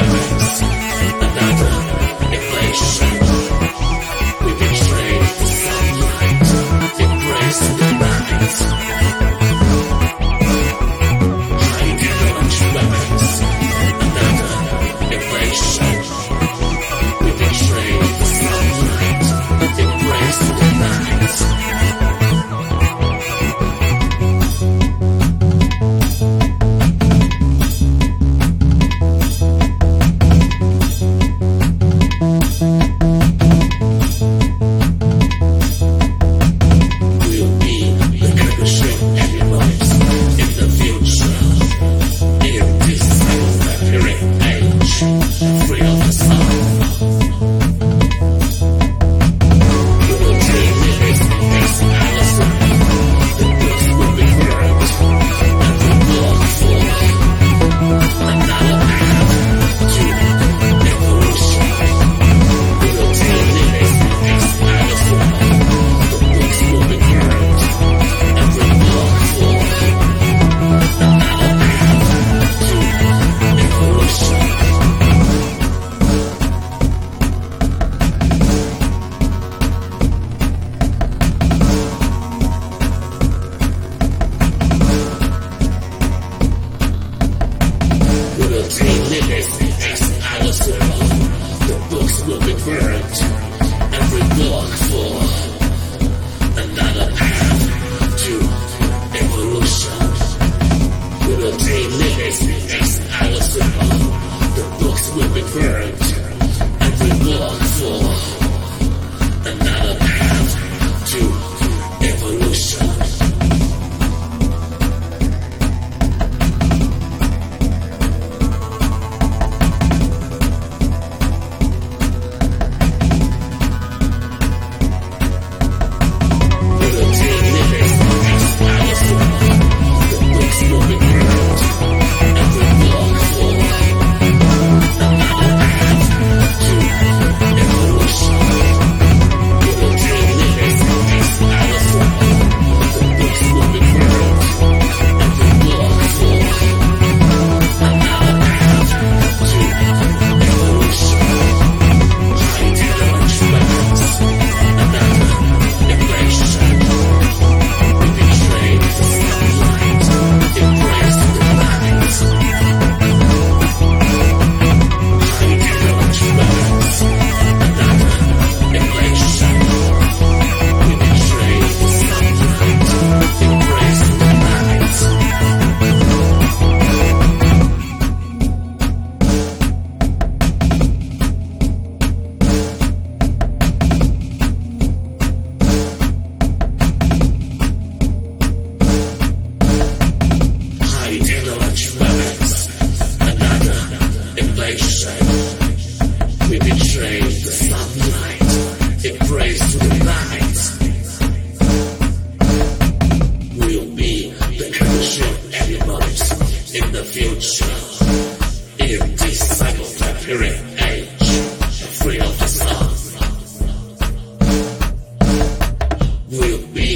weapons, another invasion. We betray the sunlight, embrace the night. High technology weapons, another invasion. We betray the sunlight, embrace the night. The books will be burned, every book for another path to evolution. With a team limits as our symbol, the books will be burned, every book for another path to evolution. We betray the sunlight, embrace the night. We'll be the crucial animals in the future, in this cycle-period age, free of the sun. We'll be